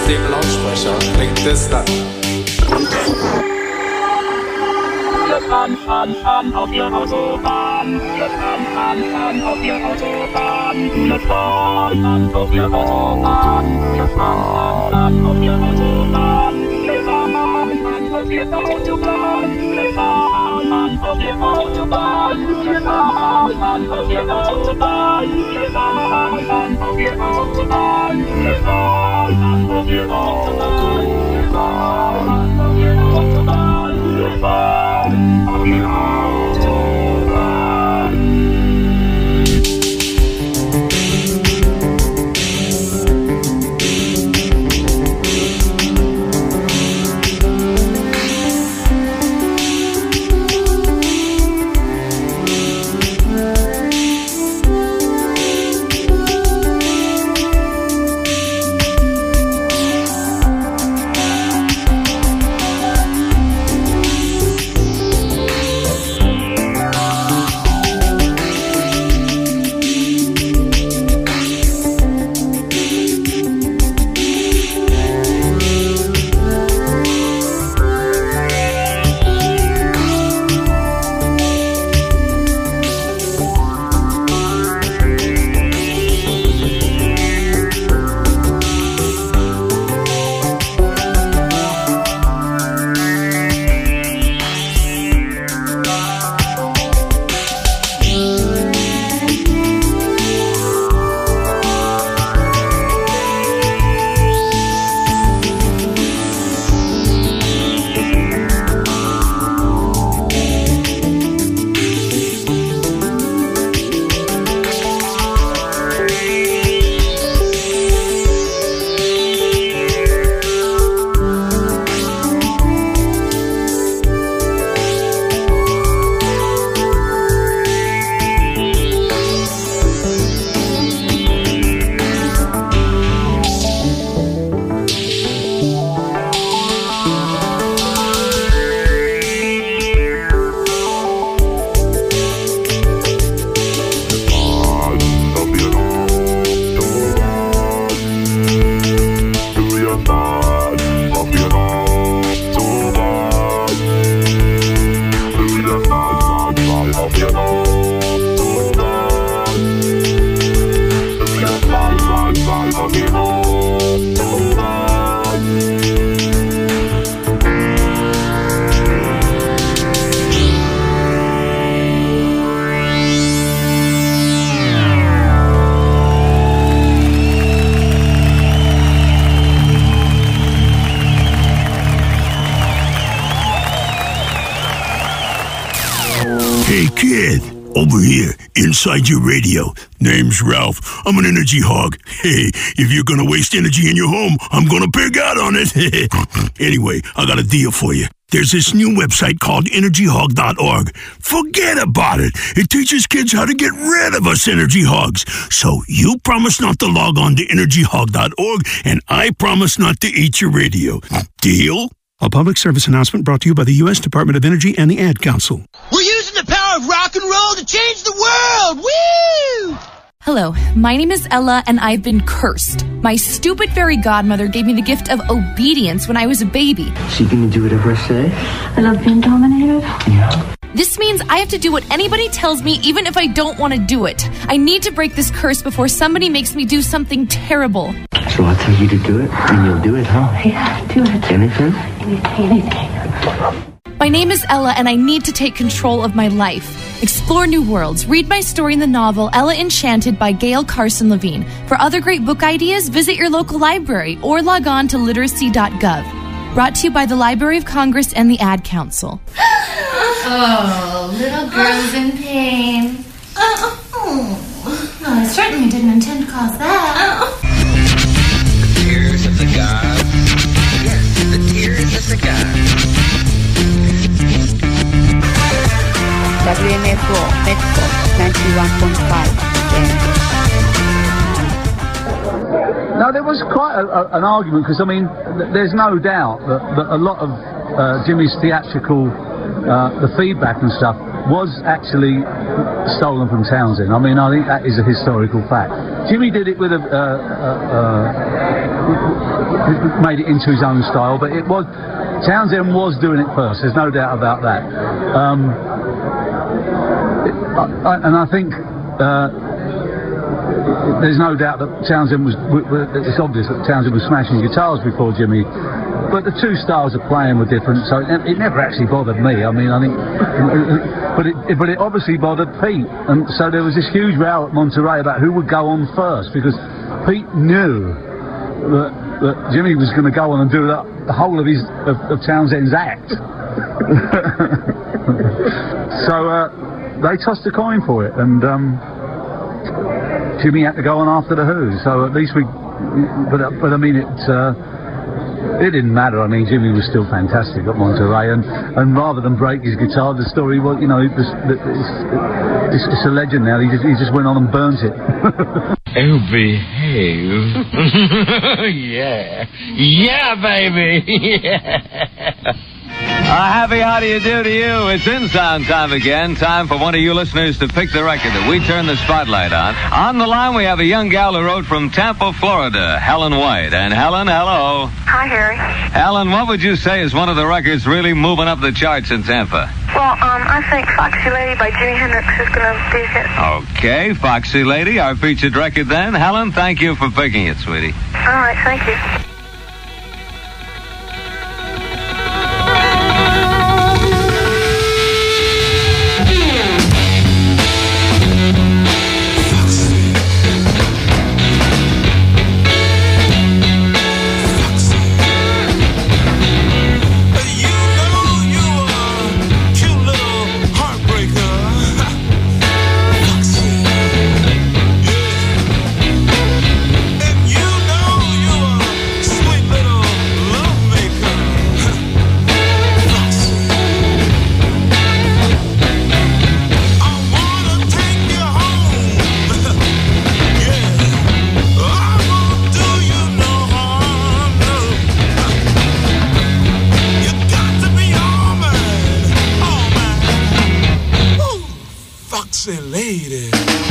dem Lautsprecher klingt es dann. Wir fahren auf der Autobahn. Wir fahren auf der Autobahn. Wir fahren auf der Autobahn. Wir fahren auf der Autobahn. Wir fahren auf der Autobahn. Wir fahren auf der Autobahn. Wir fahren auf der Autobahn. Wir fahren auf der Autobahn. Wir fahren auf der Autobahn. Wir fahren auf der Autobahn. Wir fahren auf der Autobahn. Wir fahren auf die Autobahn. Hey kid, over here, inside your radio. Name's Ralph. I'm an energy hog. Hey, if you're gonna waste energy in your home, I'm gonna pig out on it. Anyway, I got a deal for you. There's this new website called energyhog.org. Forget about it. It teaches kids how to get rid of us energy hogs. So you promise not to log on to energyhog.org, and I promise not to eat your radio. Deal? A public service announcement brought to you by the U.S. Department of Energy and the Ad Council. We're using the power of rock and roll to change the world! Woo! Hello, my name is Ella, and I've been cursed. My stupid fairy godmother gave me the gift of obedience when I was a baby. So you gonna do whatever I say? I love being dominated. Yeah. This means I have to do what anybody tells me, even if I don't want to do it. I need to break this curse before somebody makes me do something terrible. So I'll tell you to do it, and you'll do it, huh? Yeah, do it. Anything? Anything. My name is Ella, and I need to take control of my life. Explore new worlds. Read my story in the novel Ella Enchanted by Gail Carson Levine. For other great book ideas, visit your local library or log on to literacy.gov. Brought to you by the Library of Congress and the Ad Council. Oh, little girl's in pain. Well, I certainly didn't intend to cause that. The tears of the gods. Yes, the tears of the gods. WMFO, Metro, 91.5. No, there was quite an argument, because, I mean, there's no doubt that a lot of Jimmy's theatrical, the feedback and stuff, was actually stolen from Townsend. I mean, I think that is a historical fact. Jimmy did it with made it into his own style, but it was Townsend was doing it first. There's no doubt about that. And I think there's no doubt that Townsend was. It's obvious that Townsend was smashing guitars before Jimmy. But the two styles of playing were different, so it never actually bothered me. I mean, I think, but it obviously bothered Pete, and so there was this huge row at Monterey about who would go on first, because Pete knew that Jimmy was going to go on and do the whole of Townsend's act. So they tossed a coin for it, and Jimmy had to go on after the Who. So at least but I mean it didn't matter. I mean, Jimmy was still fantastic at Monterey, and rather than break his guitar, the story was, you know, it's a legend now. He just went on and burnt it. Oh, behave. Yeah, baby. Yeah. Happy how do you do to you? It's In Sound time again. Time for one of you listeners to pick the record that we turn the spotlight on. On the line, we have a young gal who wrote from Tampa, Florida, Helen White. And Helen, hello. Hi, Harry. Helen, what would you say is one of the records really moving up the charts in Tampa? Well, I think Foxy Lady by Jimi Hendrix is going to be a hit. Okay, Foxy Lady, our featured record then. Helen, thank you for picking it, sweetie. All right, thank you. Lady.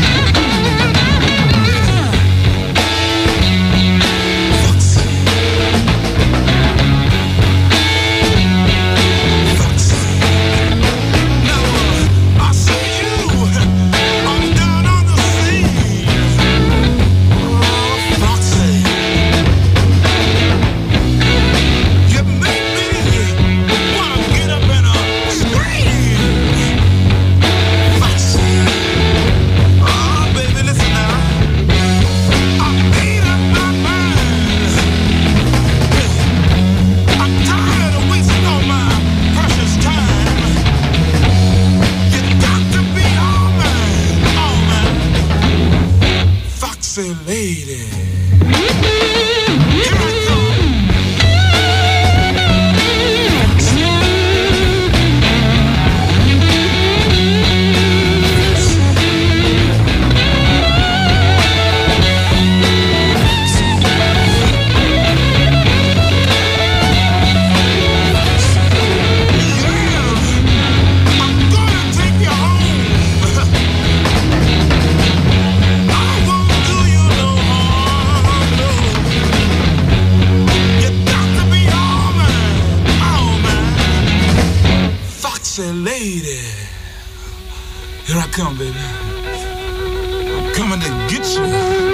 Here I come, baby. I'm coming to get you.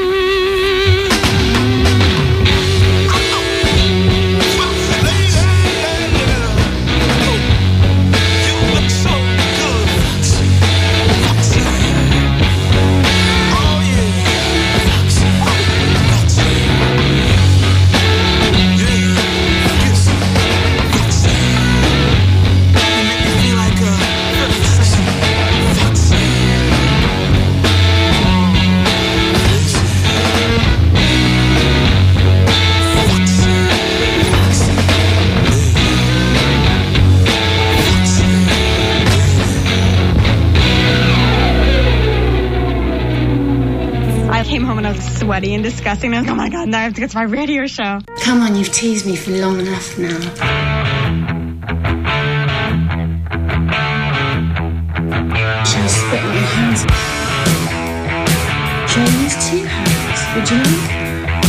Sweaty and disgusting. I was like, oh my God, now I have to get to my radio show. Come on, you've teased me for long enough now. spit on your hands. Shall I use 2 hands? Would you like?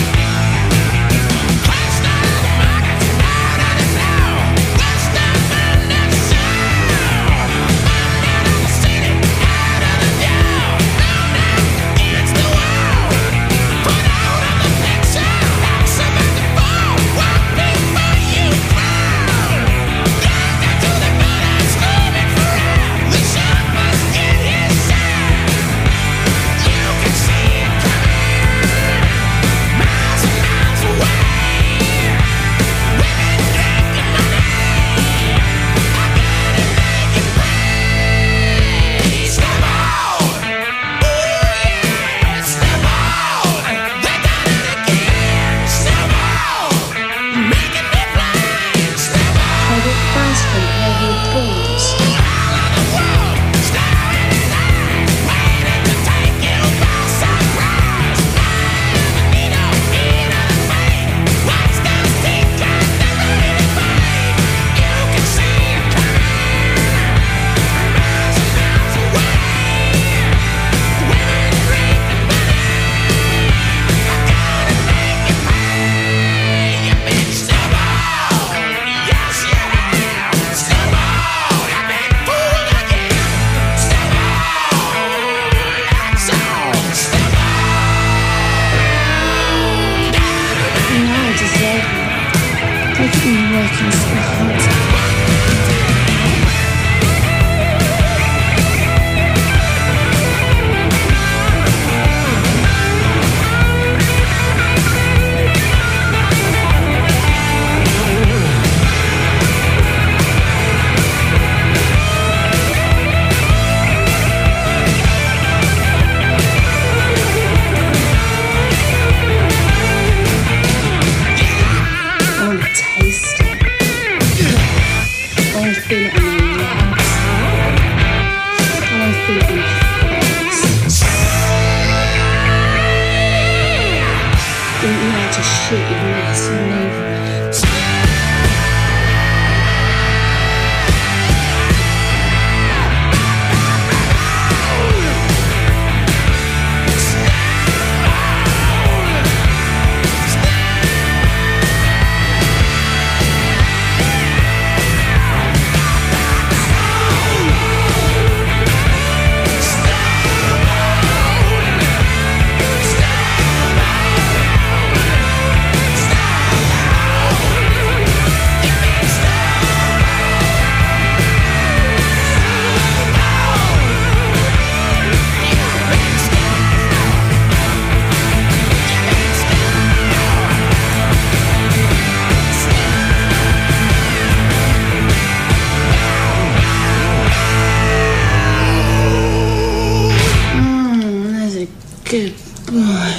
Good boy.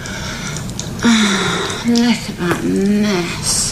Look at that mess.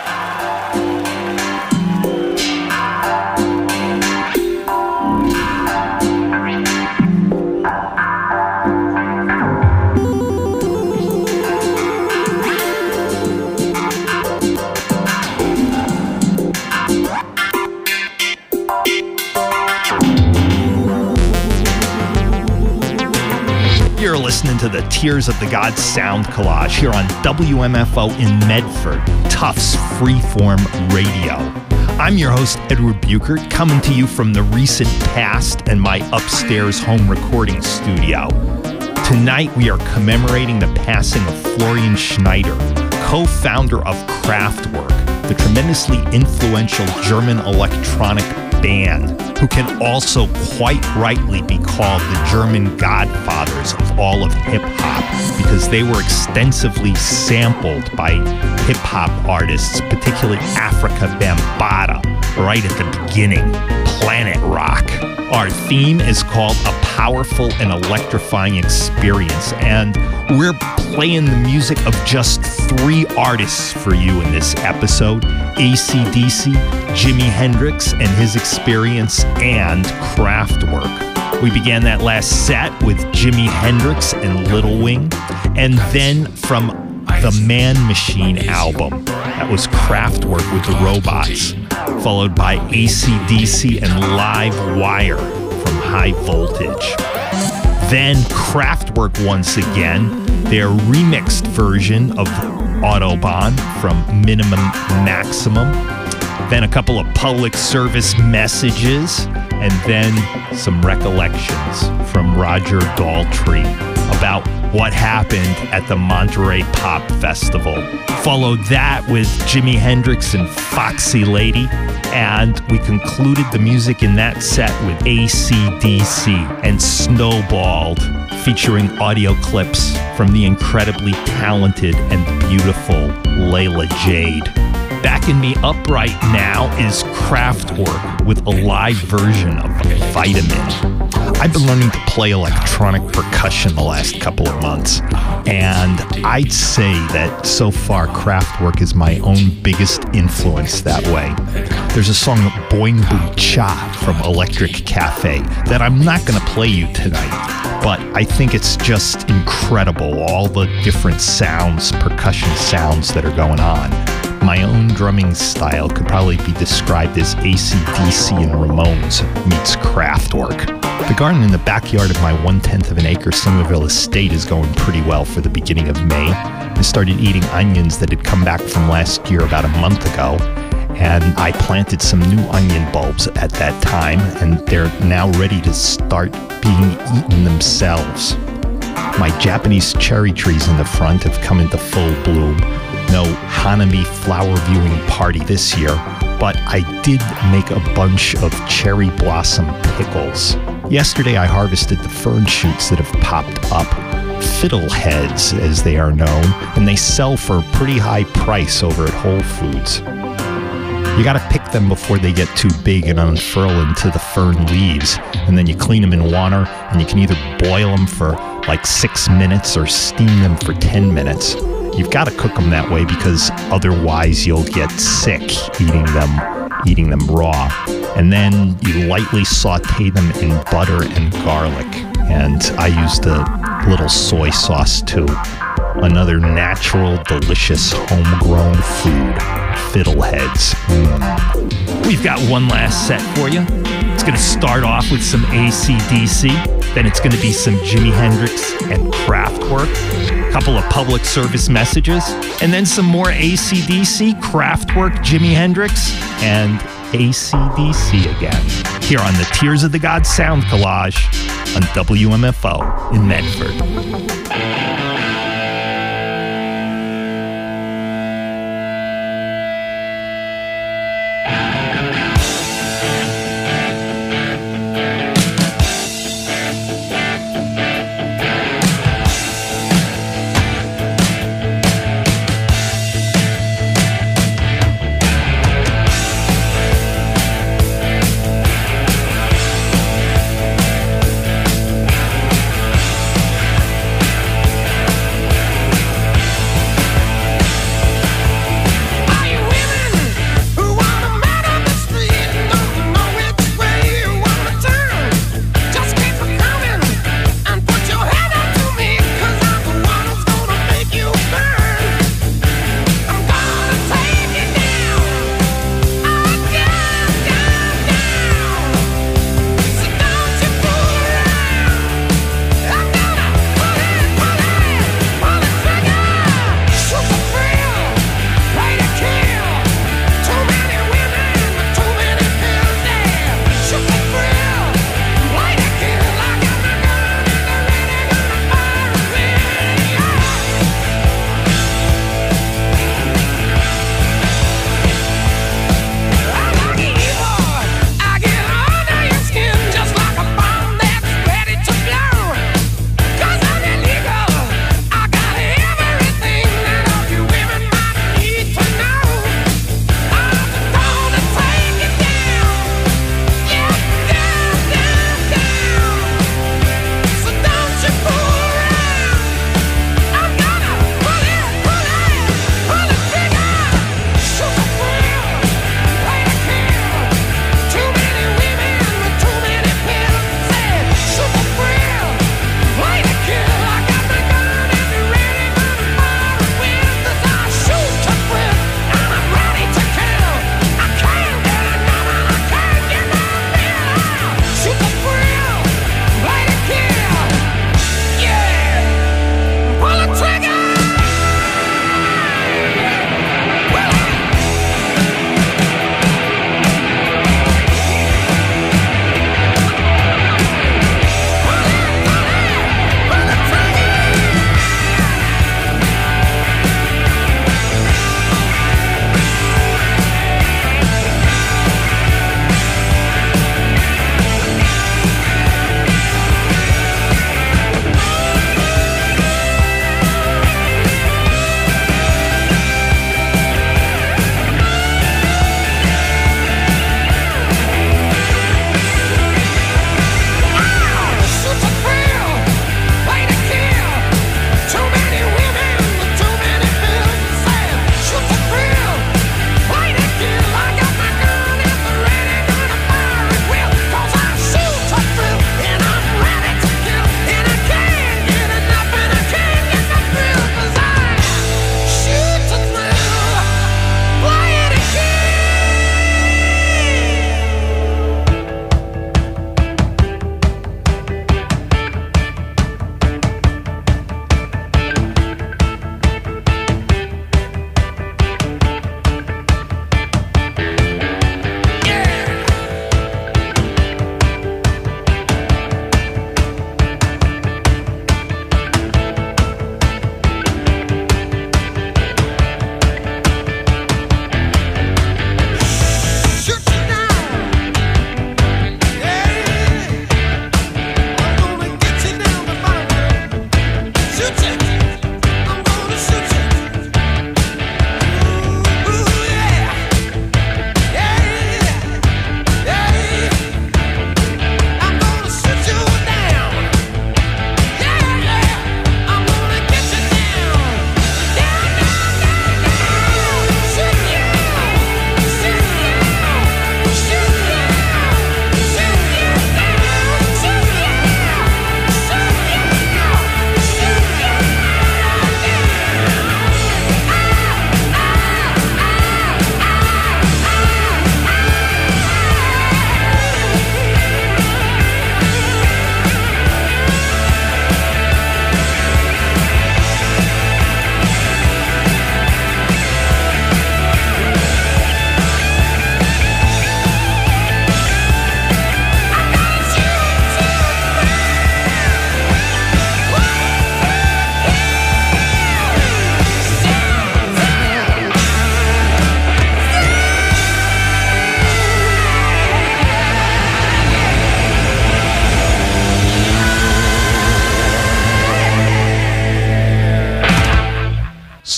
You're listening to the Tears of the Gods sound collage here on WMFO in Medford, Tufts Freeform Radio. I'm your host, Edward Buchert, coming to you from the recent past and my upstairs home recording studio. Tonight, we are commemorating the passing of Florian Schneider, co-founder of Kraftwerk, the tremendously influential German electronic band, who can also quite rightly be called the German godfathers of all of hip-hop, because they were extensively sampled by hip-hop artists, particularly Afrika Bambaataa, right at the beginning, Planet Rock. Our theme is called A Powerful and Electrifying Experience, and we're playing the music of just 3 artists for you in this episode: AC/DC, Jimi Hendrix and his experience, and Kraftwerk. We began that last set with Jimi Hendrix and Little Wing, and then from the Man Machine album, that was Kraftwerk with the Robots, followed by AC/DC and Live Wire, from High Voltage. Then Kraftwerk once again, their remixed version of Autobahn from Minimum Maximum. Then a couple of public service messages, and then some recollections from Roger Daltrey about what happened at the Monterey Pop Festival. Followed that with Jimi Hendrix and Foxy Lady, and we concluded the music in that set with AC/DC and Snowballed, featuring audio clips from the incredibly talented and beautiful Layla Jade. Backing me up right now is Kraftwerk with a live version of Vitamin. I've been learning to play electronic percussion the last couple of months, and I'd say that so far Kraftwerk is my own biggest influence that way. There's a song Boing Boom Cha from Electric Cafe that I'm not going to play you tonight, but I think it's just incredible, all the different sounds, percussion sounds that are going on. My own drumming style could probably be described as AC/DC and Ramones meets Kraftwerk. The garden in the backyard of my 1/10 of an acre Somerville estate is going pretty well for the beginning of May. I started eating onions that had come back from last year about a month ago, and I planted some new onion bulbs at that time, and they're now ready to start being eaten themselves. My Japanese cherry trees in the front have come into full bloom. No Hanami flower viewing party this year, but I did make a bunch of cherry blossom pickles. Yesterday I harvested the fern shoots that have popped up, fiddleheads as they are known, and they sell for a pretty high price over at Whole Foods. You gotta pick them before they get too big and unfurl into the fern leaves, and then you clean them in water, and you can either boil them for like 6 minutes or steam them for 10 minutes. You've got to cook them that way because otherwise you'll get sick eating them raw. And then you lightly saute them in butter and garlic. And I used a little soy sauce too. Another natural, delicious, homegrown food. Fiddleheads. We've got one last set for you. It's going to start off with some AC/DC. Then it's going to be some Jimi Hendrix and Kraftwerk. A couple of public service messages. And then some more AC/DC, Kraftwerk, Jimi Hendrix, and AC/DC again. Here on the Tears of the God Sound Collage on WMFO in Medford.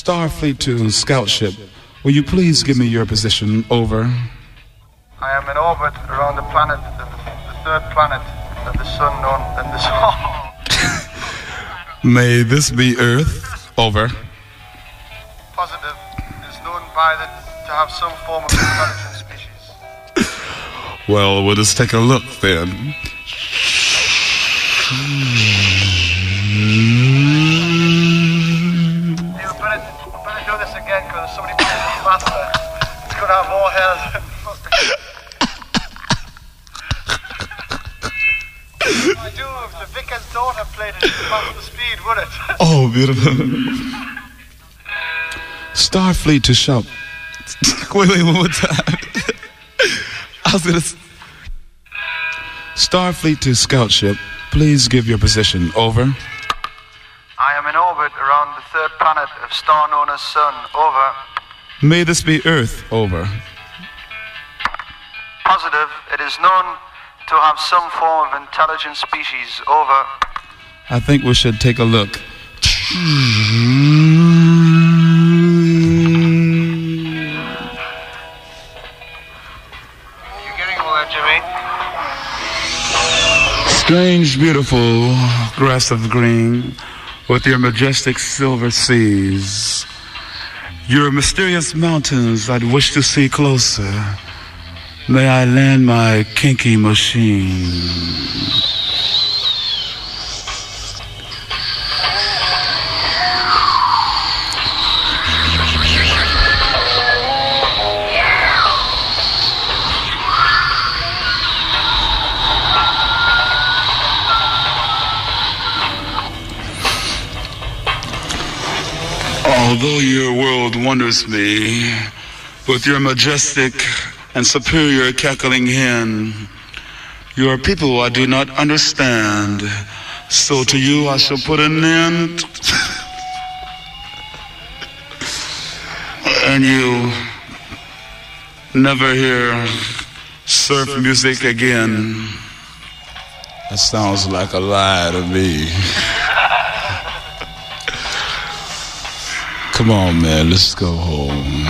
Starfleet to scout ship. Will you please give me your position? Over. I am in orbit around the planet, the third planet of the sun known in the sun. May this be Earth? Over. Positive. It is known by to have some form of intelligent species. Well, we'll just take a look then. You better do this again because somebody put it faster. It's going to have more hell than I do if the vicar's daughter played it at faster speed, would it? Oh, beautiful. Starfleet to shop. Wait, one more time. I was gonna. Starfleet to scout ship. Please give your position. Over. I am in orbit around the third planet of star known as Sun. Over. May this be Earth. Over. Positive. It is known to have some form of intelligent species. Over. I think we should take a look. You getting all that, Jimmy? Strange, beautiful grass of green with your majestic silver seas. Your mysterious mountains I'd wish to see closer. May I land my kinky machine. Although your world wonders me with your majestic and superior cackling hen, your people I do not understand, so to you I shall put an end. And you never hear surf music again. That sounds like a lie to me. Come on, man, let's go home.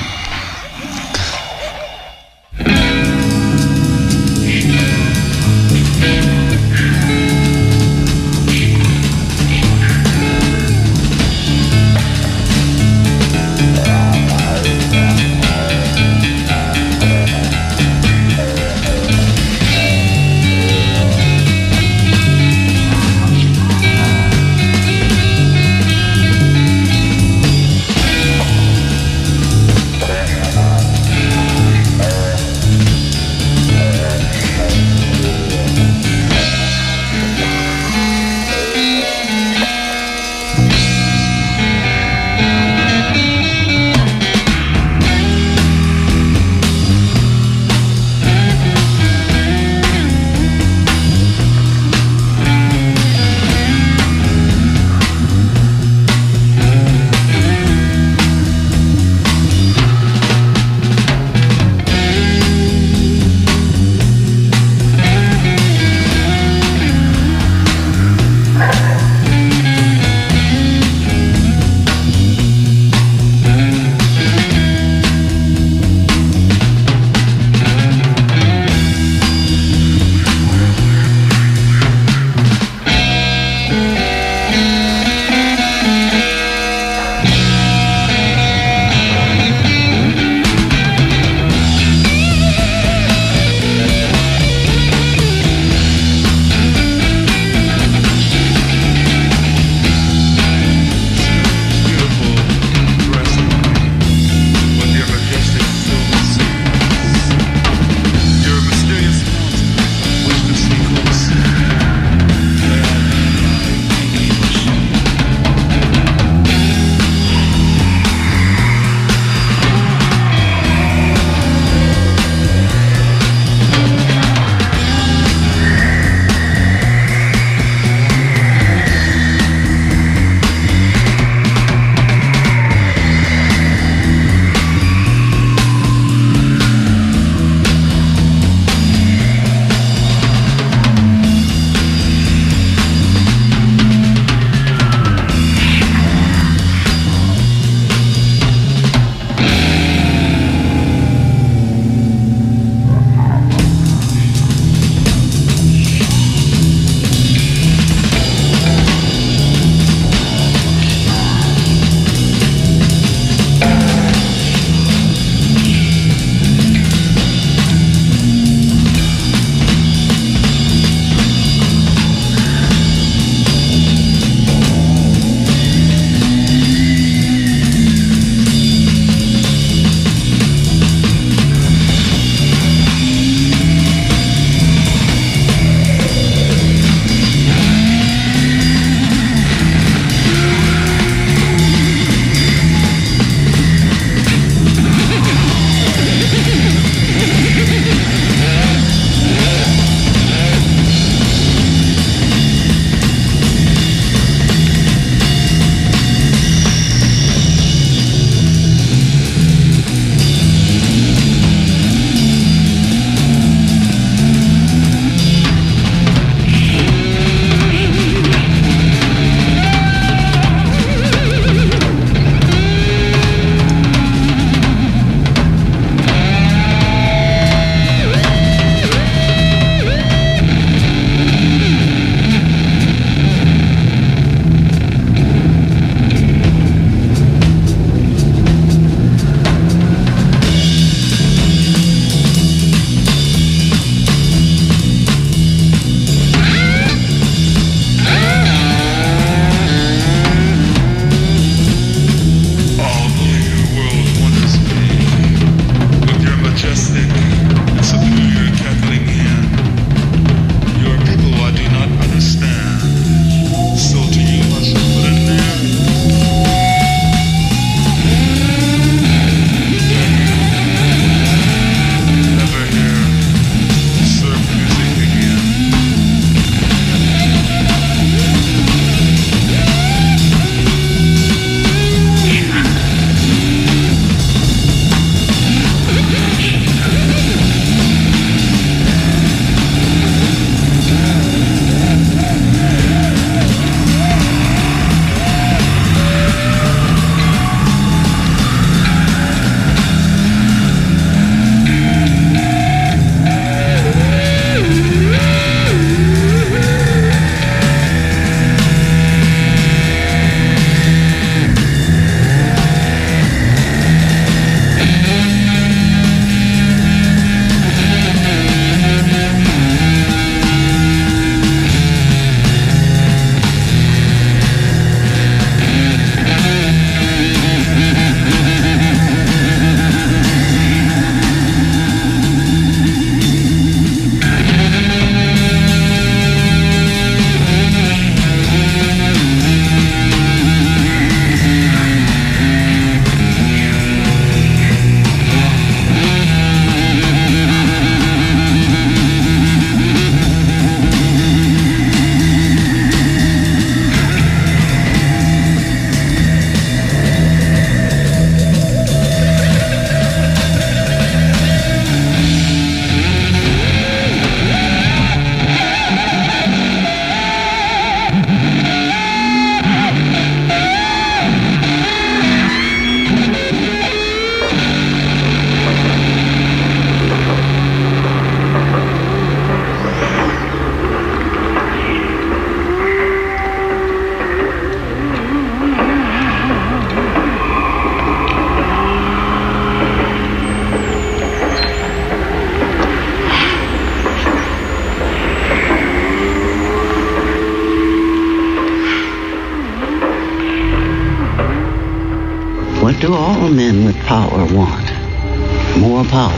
do all men with power want? More power.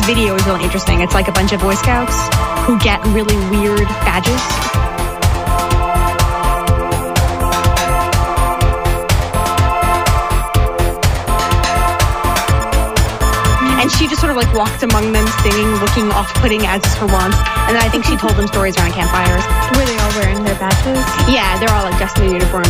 video is really interesting. It's like a bunch of Boy Scouts who get really weird badges. And she just sort of like walked among them singing, looking off-putting as is her wont. And then I think she told them stories around campfires. Were they all wearing their badges? Yeah, they're all like dressed in uniform.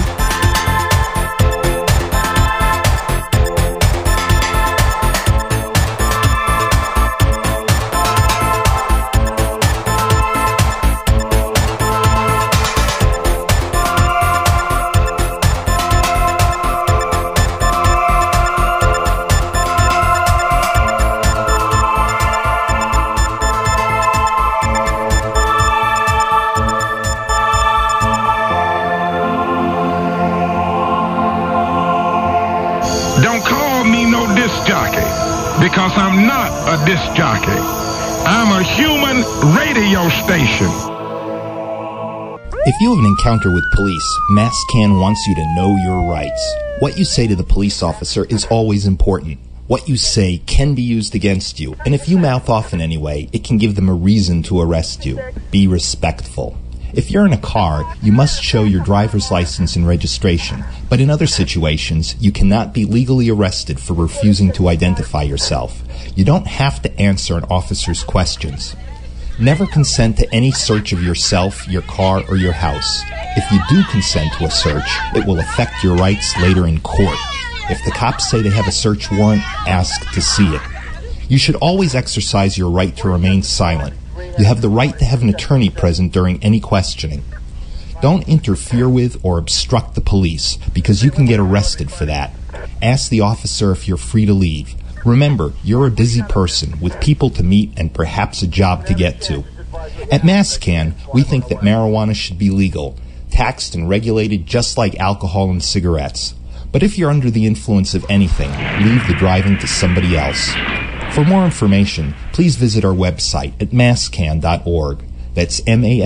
Because I'm not a disc jockey. I'm a human radio station. If you have an encounter with police, MassCan wants you to know your rights. What you say to the police officer is always important. What you say can be used against you, and if you mouth off in any way, it can give them a reason to arrest you. Be respectful. If you're in a car, you must show your driver's license and registration, but in other situations, you cannot be legally arrested for refusing to identify yourself. You don't have to answer an officer's questions. Never consent to any search of yourself, your car, or your house. If you do consent to a search, it will affect your rights later in court. If the cops say they have a search warrant, ask to see it. You should always exercise your right to remain silent. You have the right to have an attorney present during any questioning. Don't interfere with or obstruct the police, because you can get arrested for that. Ask the officer if you're free to leave. Remember, you're a busy person with people to meet and perhaps a job to get to. At MassCan, we think that marijuana should be legal, taxed and regulated just like alcohol and cigarettes. But if you're under the influence of anything, leave the driving to somebody else. For more information, please visit our website at masscan.org. That's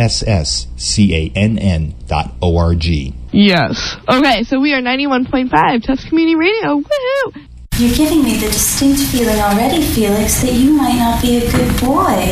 MassCann.org. Yes. Okay, so we are 91.5 Tufts Community Radio. Woohoo! You're giving me the distinct feeling already, Felix, that you might not be a good boy.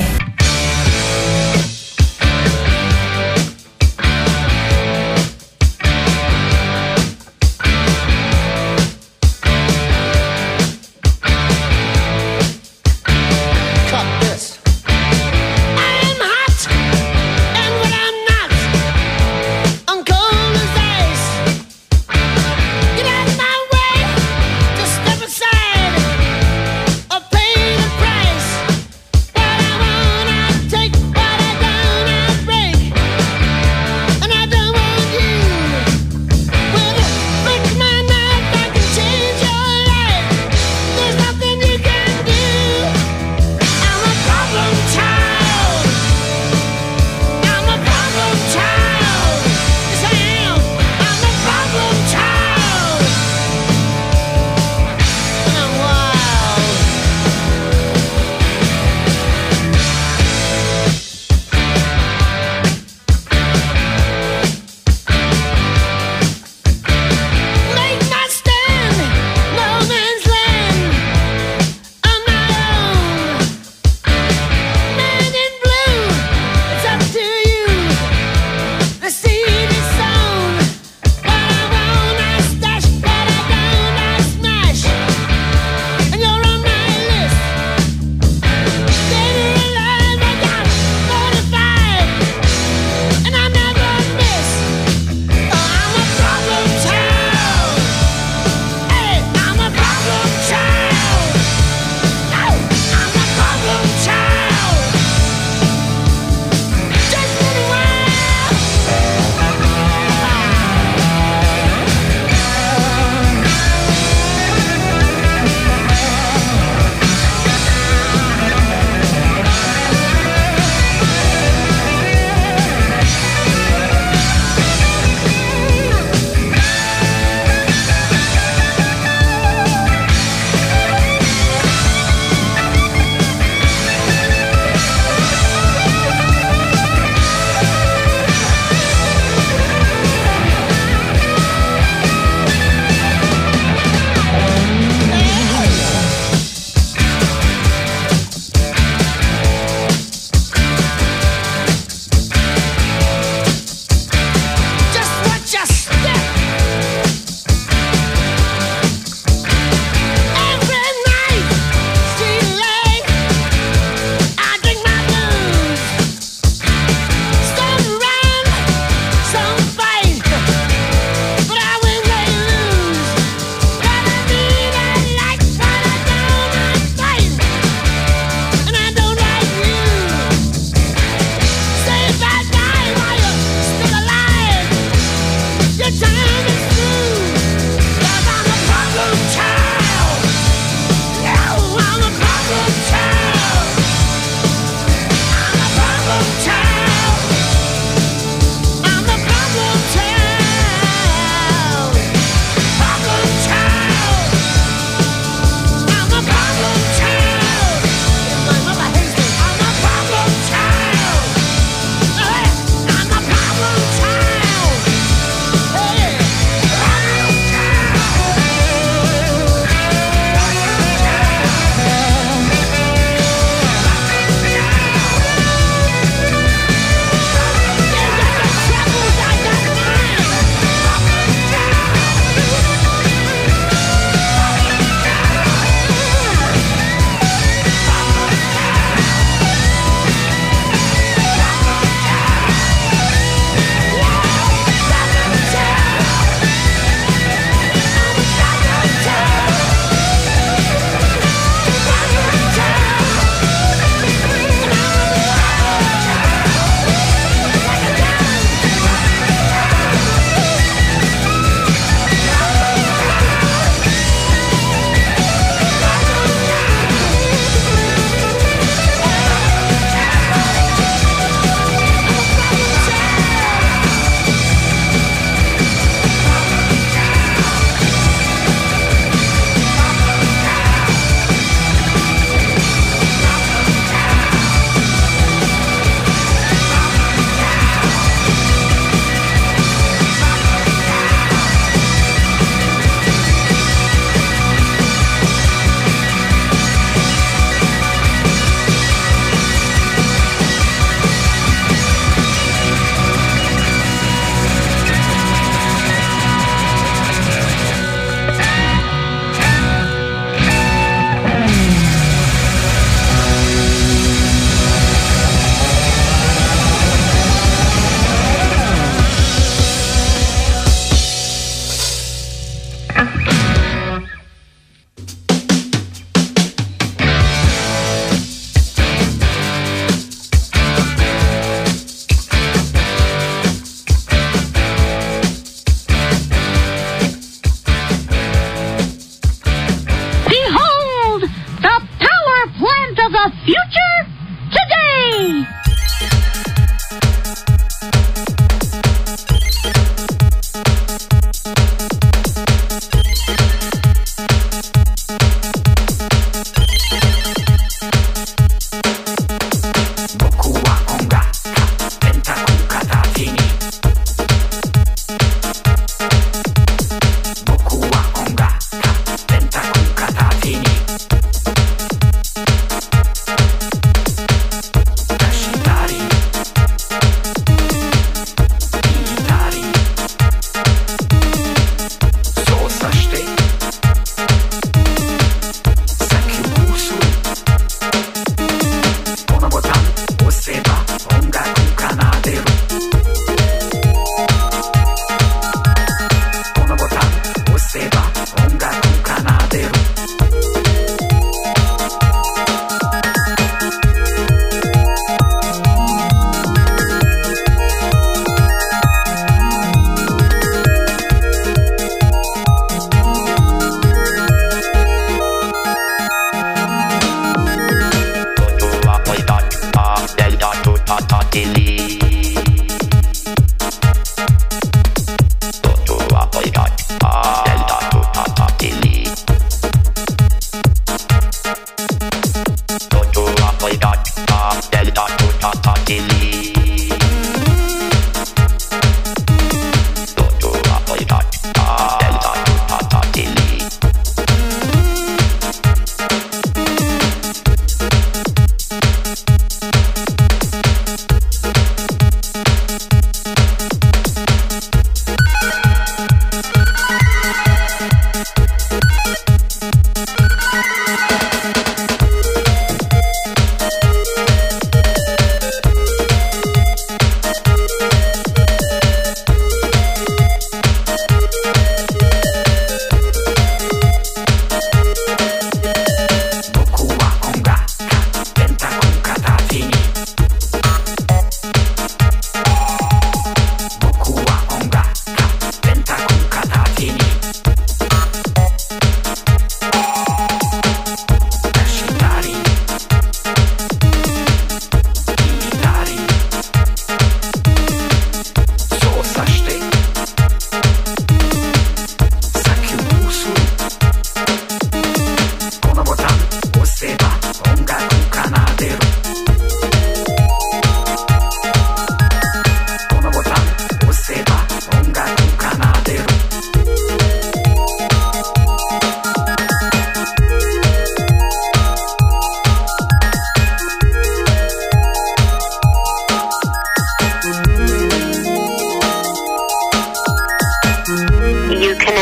What I want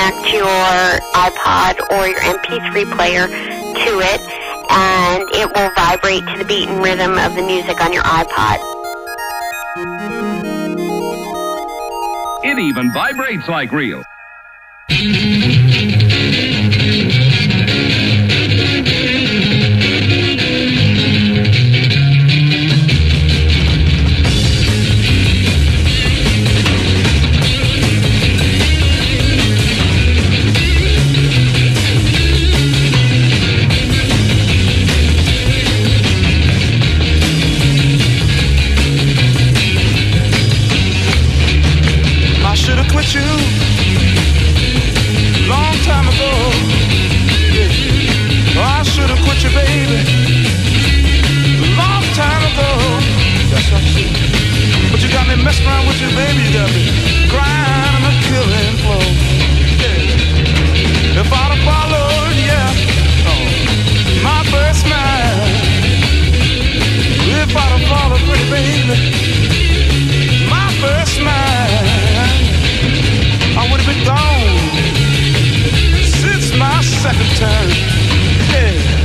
connect your iPod or your MP3 player to it, and it will vibrate to the beat and rhythm of the music on your iPod. It even vibrates like real. I should have quit you long time ago. Yeah. Oh, I should have quit you, baby, long time ago. Yes, I should. But you got me messing around with you, baby. You got me crying on a killing floor. Yeah. If I'd have followed, yeah, my first man. If I'd have followed, pretty baby, my first man, I would have been gone since my second turn. Yeah.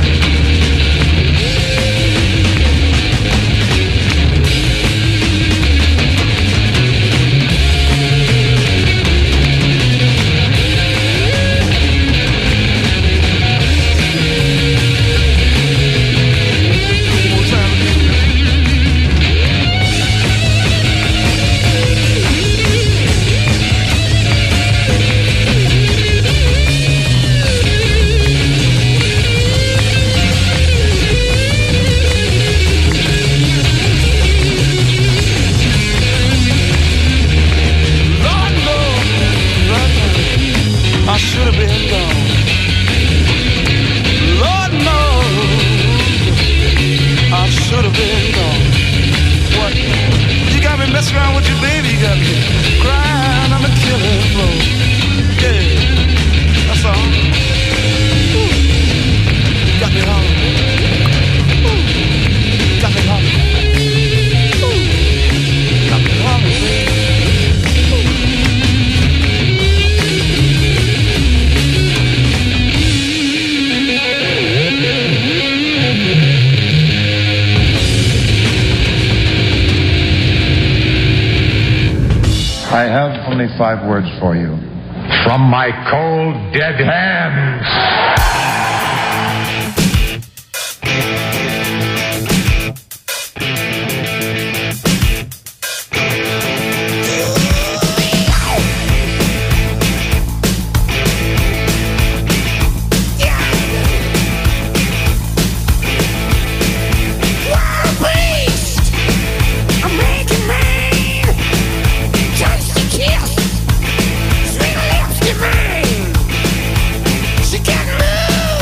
I should have been gone. Lord knows I should have been gone. What? You got me messing around with your baby. You got me crying on the killing floor. Yeah, that's all. Ooh. Got me hollering. Ooh. Got me hollering. Ooh. Got me hollering, baby. I have only 5 words for you. From my cold, dead hands. She can't move.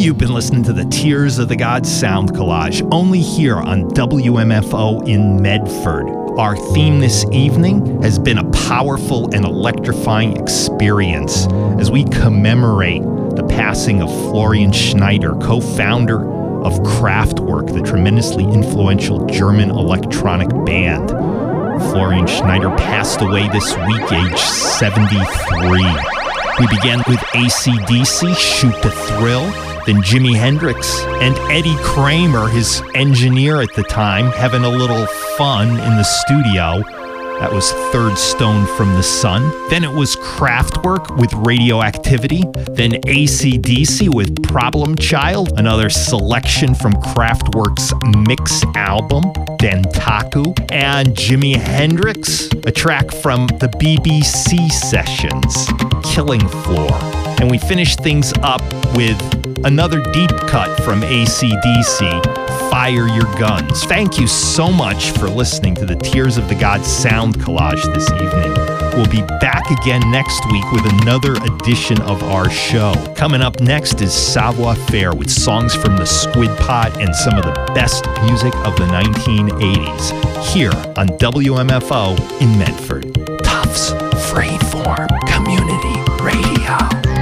You've been listening to the Tears of the Gods sound collage, only here on WMFO in Medford. Our theme this evening has been a powerful and electrifying experience as we commemorate the passing of Florian Schneider, co-founder of Kraftwerk, the tremendously influential German electronic band. Florian Schneider passed away this week, age 73. We began with AC/DC, Shoot to Thrill, then Jimi Hendrix, and Eddie Kramer, his engineer at the time, having a little fun in the studio. That was Third Stone from the Sun. Then it was Kraftwerk with Radioactivity. Then AC/DC with Problem Child, another selection from Kraftwerk's mix album, Dentaku. And Jimi Hendrix, a track from the BBC sessions, Killing Floor. And we finished things up with another deep cut from AC/DC, Fire Your Guns. Thank you so much for listening to the Tears of the Gods sound collage this evening. We'll be back again next week with another edition of our show. Coming up next is Savoir-Faire with songs from the Squid Pod and some of the best music of the 1980s here on WMFO in Medford. Tufts Freeform Community Radio.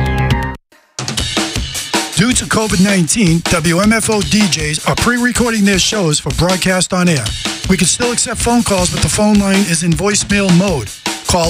Due to COVID-19, WMFO DJs are pre-recording their shows for broadcast on air. We can still accept phone calls, but the phone line is in voicemail mode. Call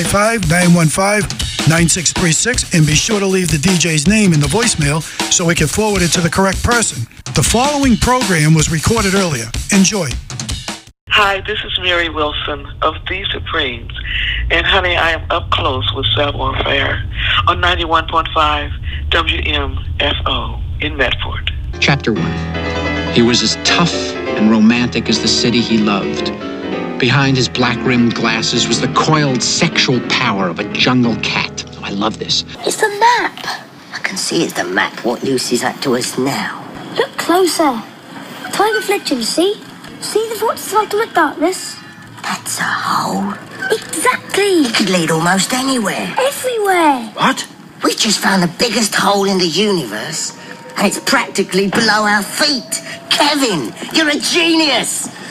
855-915-9636 and be sure to leave the DJ's name in the voicemail so we can forward it to the correct person. The following program was recorded earlier. Enjoy. Hi, this is Mary Wilson of The Supremes. And honey, I am up close with Savoir-Faire on 91.5 WMFO in Medford. Chapter 1. He was as tough and romantic as the city he loved. Behind his black-rimmed glasses was the coiled sexual power of a jungle cat. Oh, I love this. It's the map. I can see it's the map what Lucy's at to us now. Look closer. Try reflection, see? See the vortex cycle of darkness? That's a hole. Exactly. It could lead almost anywhere. Everywhere. What? We just found the biggest hole in the universe, and it's practically below our feet. Kevin, you're a genius.